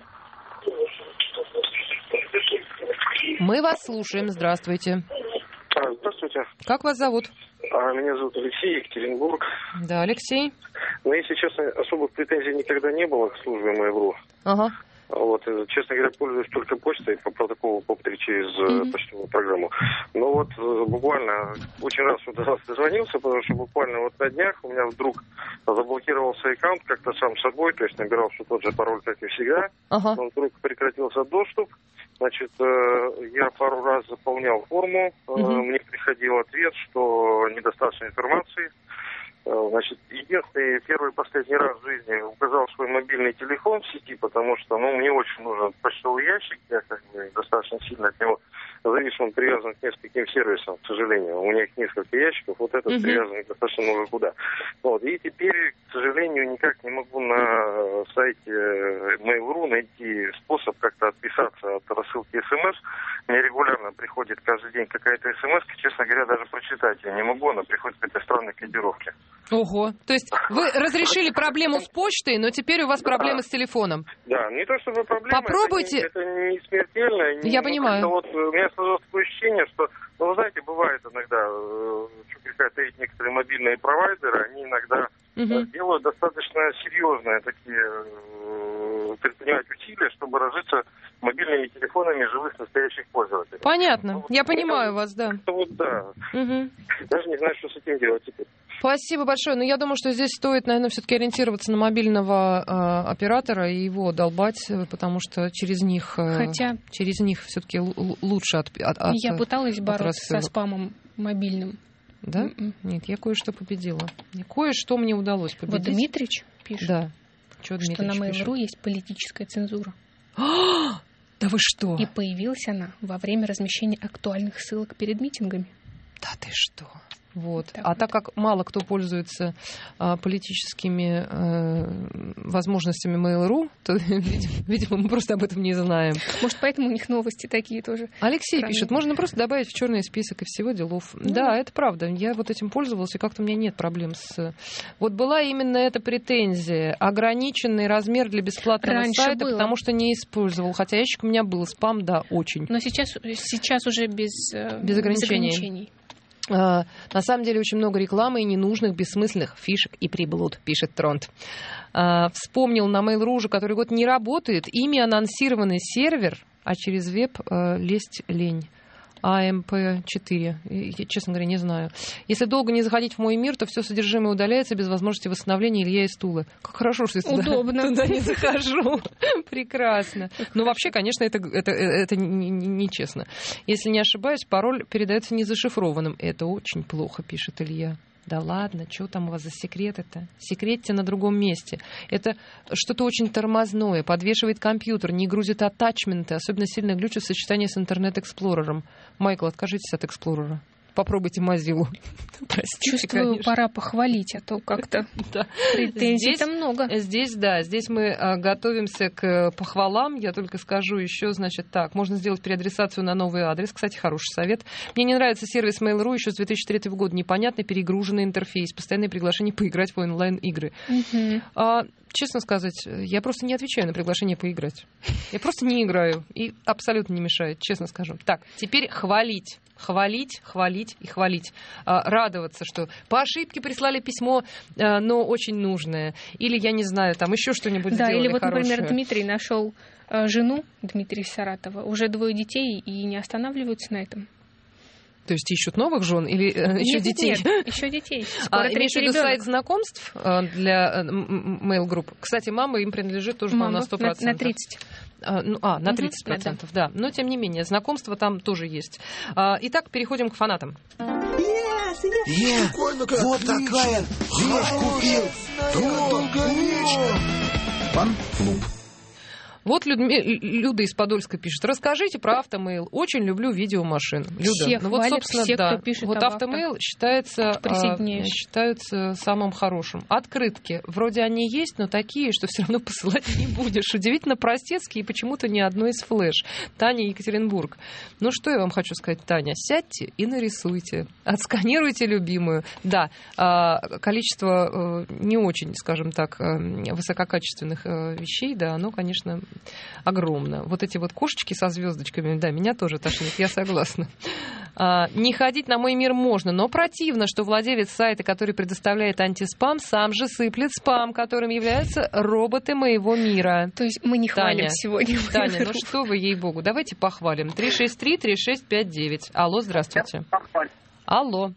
Мы вас слушаем. Здравствуйте. Здравствуйте. Как вас зовут? Меня зовут Алексей, Екатеринбург. Да, Алексей. Но, если честно, особых претензий никогда не было к службе Mail.ru. Ага. Вот, честно говоря, пользуюсь только почтой по протоколу ПОП-три через mm-hmm. почтовую программу. Но вот буквально очень раз вот дозвонился, потому что буквально вот на днях у меня вдруг заблокировался аккаунт как-то сам собой, то есть набирал все тот же пароль, как и всегда. Uh-huh. Он вдруг прекратился доступ. Значит, я пару раз заполнял форму, uh-huh. мне приходил ответ, что недостаточно информации. Значит, единственный, первый и последний раз в жизни указал свой мобильный телефон в сети, потому что, ну, мне очень нужен почтовый ящик, я как бы достаточно сильно от него зависим, он привязан к нескольким сервисам, к сожалению. У них несколько ящиков, вот этот uh-huh. привязан достаточно много куда. Вот, и теперь, к сожалению, никак не могу на сайте Mail.ru найти способ как-то отписаться от рассылки смс. Мне регулярно приходит каждый день какая-то смс, честно говоря, даже прочитать я не могу, она приходит в какой-то странной кодировке. Ого, то есть вы разрешили проблему с почтой, но теперь у вас да. проблемы с телефоном. Да, не то чтобы проблема, попробуйте. Это, не, это не смертельно. Я не, понимаю. Вот, у меня сложилось такое ощущение, что, ну, вы знаете, бывает иногда, э, какая-то некоторые мобильные провайдеры, они иногда uh-huh. делают достаточно серьезные такие, э, предпринимать усилия, чтобы разжиться мобильными телефонами живых настоящих пользователей. Понятно. Ну, Я вот, понимаю это, вас, да. Это вот да. Угу. Даже не знаю, что с этим делать теперь. Спасибо большое. Но я думаю, что здесь стоит, наверное, все-таки ориентироваться на мобильного э, оператора и его долбать, потому что через них, э, Хотя... через них все-таки л- лучше от, от, от Я пыталась от бороться рассылок. со спамом мобильным. Да? Mm-mm. Нет, я кое-что победила. Кое-что мне удалось победить. Вот Дмитрич пишет, да. Что, что на Mail.ru есть политическая цензура. Да вы что? И появилась она во время размещения актуальных ссылок перед митингами. Да ты что? Вот. Так а вот. так как мало кто пользуется а, политическими а, возможностями Mail.ru, то, видимо, видимо, мы просто об этом не знаем. Может, поэтому у них новости такие тоже. Алексей Странные. пишет, можно просто добавить в черный список и всего делов. Ну, да, это правда. Я вот этим пользовалась, и как-то у меня нет проблем с... Вот была именно эта претензия. Ограниченный размер для бесплатного Раньше сайта, было. потому что не использовал. Хотя ящик у меня был. Спам, да, очень. Но сейчас, сейчас уже без, э, Без ограничений. без ограничений. А, на самом деле очень много рекламы и ненужных, бессмысленных фишек и приблуд, пишет Тронт. А, вспомнил на Mail.ru уже который год не работает. Ими анонсированный сервер, а через веб а, лезть лень. а эм пэ четыре. Я, честно говоря, не знаю. Если долго не заходить в мой мир, то все содержимое удаляется без возможности восстановления Илья из Тулы. Как хорошо, что я туда, туда не захожу. Прекрасно. Но вообще, конечно, это, это, это нечестно. Если не ошибаюсь, пароль передается незашифрованным. Это очень плохо, пишет Илья. Да ладно, что там у вас за секреты-то? Секретите на другом месте. Это что-то очень тормозное, подвешивает компьютер, не грузит атачменты, особенно сильно глючит в сочетании с интернет-эксплорером. Майкл, откажитесь от эксплорера. Попробуйте Mozilla. Простите, Чувствую, конечно. пора похвалить, а то как-то Да. претензий-то Здесь- много. Здесь, да, здесь мы а, готовимся к похвалам. Я только скажу еще, значит, так, можно сделать переадресацию на новый адрес. Кстати, хороший совет. Мне не нравится сервис Mail.ru еще с две тысячи третьего года. Непонятный, перегруженный интерфейс, постоянные приглашения поиграть в онлайн-игры. Мгм. А, честно сказать, я просто не отвечаю на приглашение поиграть. Я просто не играю. И абсолютно не мешает, честно скажу. Так, теперь хвалить. Хвалить, хвалить и хвалить. А, радоваться, что по ошибке прислали письмо, а, но очень нужное. Или, я не знаю, там еще что-нибудь Да, сделали или вот, хорошее. например, Дмитрий нашел э, жену, Дмитрий из Саратова, уже двое детей и не останавливаются на этом. То есть ищут новых жен или э, еще Нет, детей? Нет, еще детей. Скоро А, имеешь в третий виду ребенок. сайт знакомств э, для э, м- м- mail-групп? Кстати, мама им принадлежит тоже, по-моему, на Мама, сто на, процентов. на тридцать. А, ну, а, на Мгм, тридцать процентов, да, да. Но, тем не менее, знакомства там тоже есть. А, итак, переходим к фанатам. Е, вот такая вещь купил. Долговечно. Фан-клуб. Вот Людми... Люда из Подольска пишет. Расскажите про Автомейл. Очень люблю видеомашин. Люда, Все ну вот, хвалят, собственно, все, да. кто пишет Вот об Автомейл считается, а, Присоединяюсь. считаются самым хорошим. Открытки. Вроде они есть, но такие, что все равно посылать не будешь. Удивительно простецкие и почему-то ни одной из флеш. Таня, Екатеринбург. Ну что я вам хочу сказать, Таня? Сядьте и нарисуйте. Отсканируйте любимую. Да, а, количество э, не очень, скажем так, э, высококачественных э, вещей, да, оно, конечно, огромно. Вот эти вот кошечки со звездочками, да, меня тоже тошнит, я согласна. А, не ходить на мой мир можно, но противно, что владелец сайта, который предоставляет антиспам, сам же сыплет спам, которым являются роботы моего мира. То есть мы не хвалим Таня, сегодня. Таня, ну что вы, ей-богу, давайте похвалим. три шесть три три шесть пять девять. Алло, здравствуйте. Алло.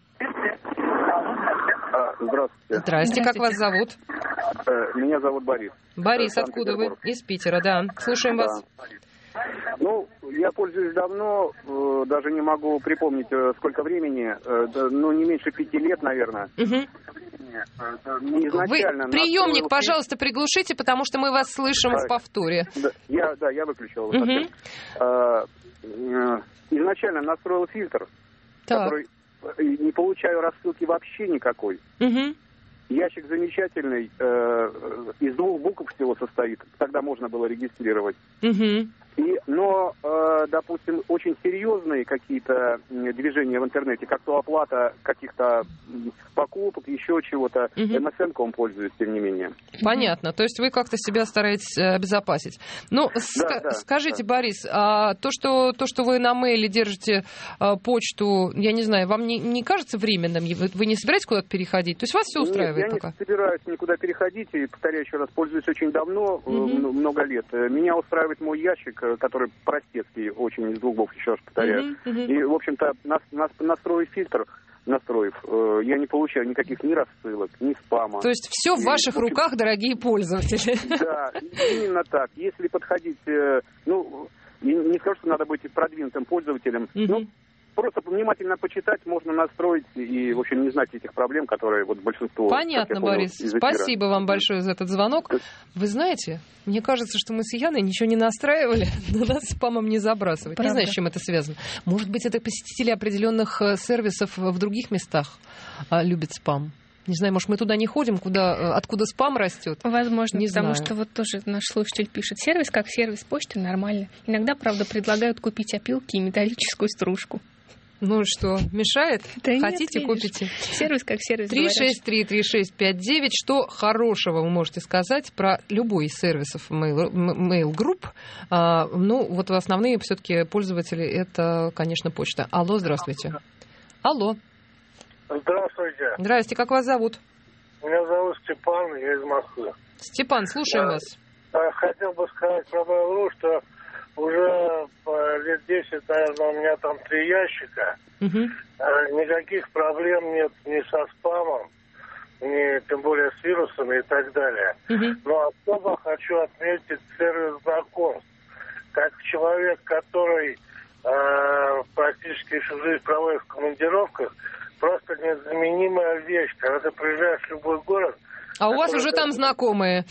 Здравствуйте. Здрасте, как вас зовут? Меня зовут Борис. Борис, откуда вы? Из Питера, да. Слушаем Да. вас. Ну, я пользуюсь давно, э, даже не могу припомнить, э, сколько времени, э, да, ну, не меньше пяти лет, наверное. Угу. Вы Изначально приемник, настроил- пожалуйста, приглушите, потому что мы вас слышим в Так. повторе. Да, я, да, я выключил. Мгм. совсем. Э, э, Изначально настроил фильтр, Так. который э, не получаю рассылки вообще никакой. Угу. Ящик замечательный, э, из двух букв всего состоит, тогда можно было регистрировать. Угу. И, но, э, допустим, очень серьезные какие-то м, движения в интернете, как то оплата каких-то м, покупок, еще чего-то, Мгм. эм эс эн-ком пользуюсь, тем не менее. Понятно. То есть вы как-то себя стараетесь э, обезопасить. Ну, ска- да, скажите, да. Борис, а то, что, то, что вы на мейле держите а, почту, я не знаю, вам не, не кажется временным? Вы, вы не собираетесь куда-то переходить? То есть вас все устраивает Нет, я пока? не собираюсь никуда переходить, и, повторяю еще раз, пользуюсь очень давно, э, Мгм. м- много лет. Э, Меня устраивает мой ящик, который простецкий, очень из двух букв, еще раз повторяю. Mm-hmm, mm-hmm. И, в общем-то, нас, нас, настроив фильтр, настроив, э, я не получаю никаких ни рассылок, ни спама. То есть все в и, ваших в общем, руках, дорогие пользователи. Да, именно так. Если подходить, э, ну, не, не скажу, что надо быть продвинутым пользователем, mm-hmm. ну, просто внимательно почитать, можно настроить и, в общем, не знать этих проблем, которые вот большинство... Понятно, Борис. Спасибо вам большое за этот звонок. Вы знаете, мне кажется, что мы с Яной ничего не настраивали, но нас спамом не забрасывать. Правда? Не знаю, с чем это связано. Может быть, это посетители определенных сервисов в других местах любят спам. Не знаю, может, мы туда не ходим, куда, откуда спам растет. Возможно, не потому знаю. Что вот тоже наш слушатель пишет, сервис как сервис почты нормально. Иногда, правда, предлагают купить опилки и металлическую стружку. Ну что, мешает? Да хотите, нет, купите. Сервис как сервис. три шесть три три шесть пять девять. Что хорошего вы можете сказать про любой из сервисов Mail, Mail Group? А, ну, вот основные все-таки пользователи, это, конечно, почта. Алло, здравствуйте. Алло. Здравствуйте. Здрасте, как вас зовут? Меня зовут Степан, я из Москвы. Степан, слушаем я, вас. Хотел бы сказать про Mail.ru, что уже лет десять, наверное, у меня там три ящика. Угу. Никаких проблем нет ни со спамом, ни тем более с вирусами и так далее. Угу. Но особо хочу отметить сервис знакомств. Как человек, который э, практически всю жизнь проводит в командировках, просто незаменимая вещь. Когда ты приезжаешь в любой город... А у вас уже там знакомые.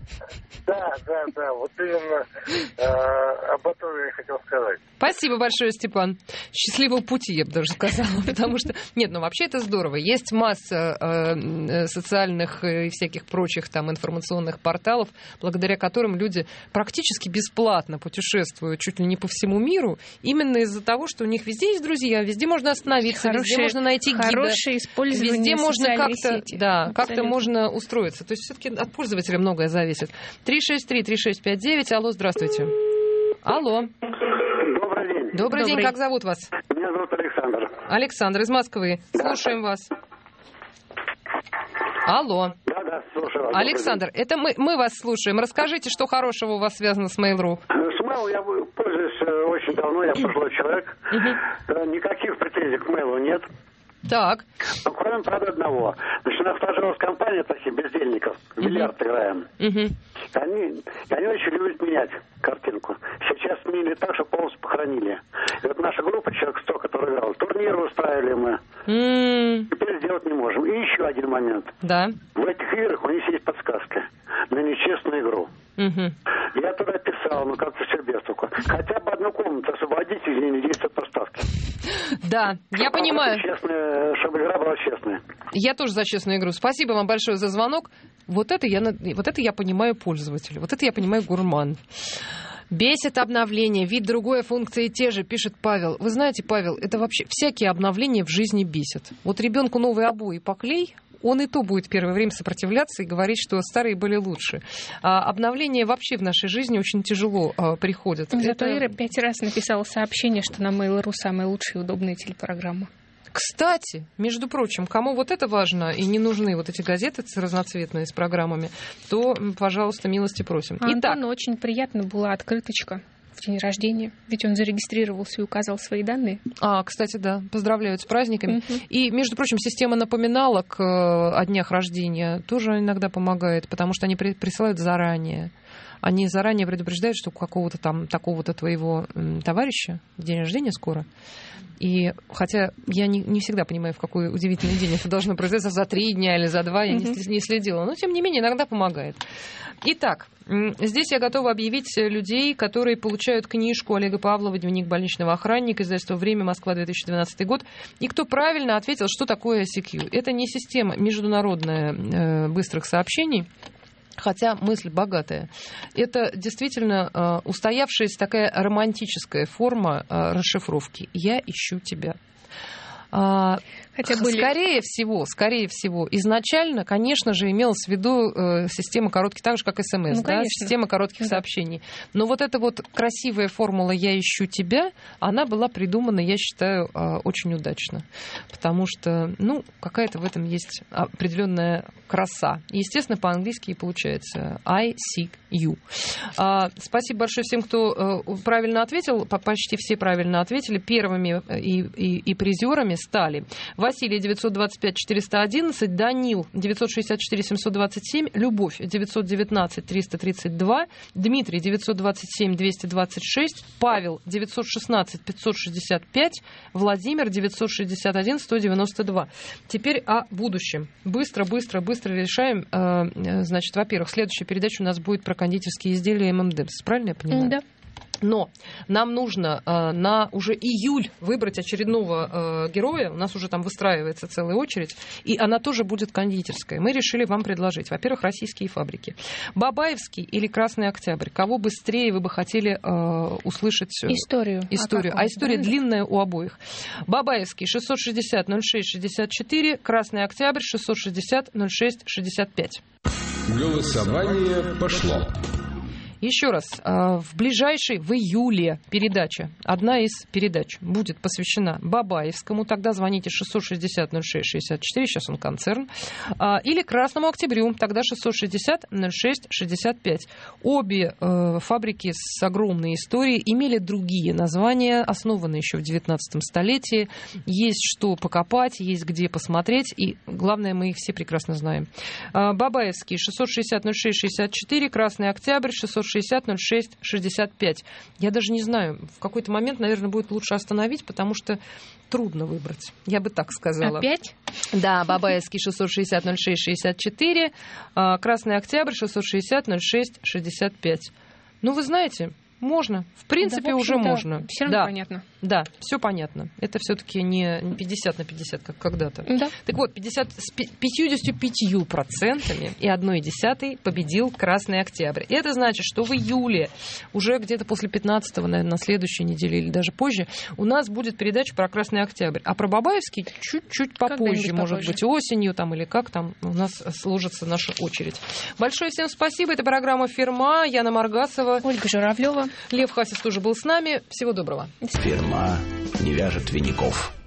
Да, да, да, вот именно э, об этом я хотел сказать. Спасибо большое, Степан. Счастливого пути, я бы даже сказала, потому что... Нет, ну вообще это здорово. Есть масса э, социальных и всяких прочих там информационных порталов, благодаря которым люди практически бесплатно путешествуют чуть ли не по всему миру, именно из-за того, что у них везде есть друзья, везде можно остановиться, хорошее, везде можно найти гида. Хорошее использование везде можно как-то, сети. да, как-то можно устроиться. То есть все-таки от пользователя многое зависит. три шесть три три шесть пять девять. Алло, здравствуйте. Алло. Добрый день. Добрый, Добрый день, как зовут вас? Меня зовут Александр. Александр из Москвы. Да. Слушаем вас. Алло. Да, да, слушаю вас. Александр, это мы, мы вас слушаем. Расскажите, что хорошего у вас связано с Mail.ru. С Mail я пользуюсь очень давно, я пожилой человек. Угу. Никаких претензий к Mail нет. Так. Ну, кроме, правда, одного. Значит, у нас сложилась компания таких бездельников, в бильярд uh-huh. играем. Uh-huh. Они, они очень любят менять картинку. Сейчас сменили так, что полностью похоронили. И вот наша группа, человек сто, который играл, турнир устраивали мы. Mm. Теперь сделать не можем. И еще один момент. Да. В этих играх у них есть подсказка на нечестную игру. Uh-huh. Я туда писал, но как-то все без толку. Хотя бы одну комнату освободите, где не действуют поставки. Да, я понимаю. Честная, чтобы игра была честная. Я тоже за честную игру. Спасибо вам большое за звонок. Вот это я, вот это я понимаю пользователя. Вот это я понимаю гурман. Бесит обновление, вид другой, функции те же, пишет Павел. Вы знаете, Павел, это вообще всякие обновления в жизни бесят. Вот ребенку новые обои поклей, он и то будет первое время сопротивляться и говорить, что старые были лучше. А обновления вообще в нашей жизни очень тяжело а, приходят. Зато это... Ира пять раз написала сообщение, что на Mail.ru самая лучшая и удобная телепрограмма. Кстати, между прочим, кому вот это важно и не нужны вот эти газеты разноцветные с программами, то, пожалуйста, милости просим. А Итак, Антону очень приятно была открыточка в день рождения, ведь он зарегистрировался и указал свои данные. А, кстати, да, поздравляют с праздниками. Uh-huh. И, между прочим, система напоминалок о днях рождения тоже иногда помогает, потому что они присылают заранее. Они заранее предупреждают, что у какого-то там такого-то твоего товарища день рождения скоро. И хотя я не, не всегда понимаю, в какой удивительный день это должно произойти, за три дня или за два, я mm-hmm. не, не следила. Но, тем не менее, иногда помогает. Итак, здесь я готова объявить людей, которые получают книжку Олега Павлова «Дневник больничного охранника», издательство «Время», Москва, две тысячи двенадцатый год. И кто правильно ответил, что такое ай си кью. Это не система международная э, быстрых сообщений, хотя мысль богатая. Это действительно э, устоявшаяся такая романтическая форма э, расшифровки. «Я ищу тебя». А, Хотя были... Скорее всего, скорее всего, изначально, конечно же, имелась в виду э, система коротких, так же, как СМС, ну, да, система коротких да. сообщений. Но вот эта вот красивая формула «я ищу тебя», она была придумана, я считаю, э, очень удачно. Потому что, ну, какая-то в этом есть определенная краса. И, естественно, по-английски и получается I seek you. А, спасибо большое всем, кто э, правильно ответил. Почти все правильно ответили. Первыми и, и, и призерами стали Василий девятьсот двадцать пять четыреста одиннадцать, Данил девятьсот шестьдесят четыре семьсот двадцать семь, Любовь девятьсот девятнадцать триста тридцать два, Дмитрий девятьсот двадцать семь двести двадцать шесть, Павел девятьсот шестнадцать пятьсот шестьдесят пять, Владимир девятьсот шестьдесят один сто девяносто два. Теперь о будущем. Быстро, быстро, быстро решаем. Значит, во-первых, следующая передача у нас будет про кондитерские изделия эм эм энд эмс. Правильно я понимаю? Да. Но нам нужно э, на уже июль выбрать очередного э, героя. У нас уже там выстраивается целая очередь. И она тоже будет кондитерская. Мы решили вам предложить. Во-первых, российские фабрики. Бабаевский или Красный Октябрь? Кого быстрее вы бы хотели э, услышать? Историю. Историю. А, а история правильно? Длинная у обоих. Бабаевский шестьсот шестьдесят ноль шесть шестьдесят четыре. Красный Октябрь шестьсот шестьдесят ноль шесть шестьдесят пять. Голосование пошло. Еще раз, в ближайшей, в июле передача, одна из передач будет посвящена Бабаевскому, тогда звоните шестьсот шестьдесят ноль шесть шестьдесят четыре, сейчас он концерн, или Красному Октябрю, тогда шестьсот шестьдесят ноль шесть шестьдесят пять. Обе э, фабрики с огромной историей имели другие названия, основаны еще в девятнадцатом столетии, есть что покопать, есть где посмотреть, и главное, мы их все прекрасно знаем. Бабаевский шестьсот шестьдесят ноль шесть шестьдесят четыре, Красный Октябрь шестьсот шестьдесят ноль шесть шестьдесят пять. Я даже не знаю, в какой-то момент, наверное, будет лучше остановить, потому что трудно выбрать. Я бы так сказала. Опять? Да, Бабаевский шестьсот шестьдесят ноль шесть шестьдесят четыре, Красный Октябрь шестьсот шестьдесят ноль шесть шестьдесят пять. Ну, вы знаете, можно. В принципе, да, в уже можно. Все равно да. понятно. Да, все понятно. Это все-таки не пятьдесят на пятьдесят, как когда-то. Да. Так вот, пятьдесят, с пятьюдесятью пятью процентами и одной десятой победил Красный Октябрь. И это значит, что в июле, уже где-то после пятнадцатого, наверное, на следующей неделе или даже позже, у нас будет передача про Красный Октябрь. А про Бабаевский чуть-чуть попозже, может попозже. быть, осенью там, или как там у нас сложится наша очередь. Большое всем спасибо. Это программа «Ферма». Яна Маргасова. Ольга Журавлева. Лев Хасис тоже был с нами. Всего доброго. Ферма не вяжет веников.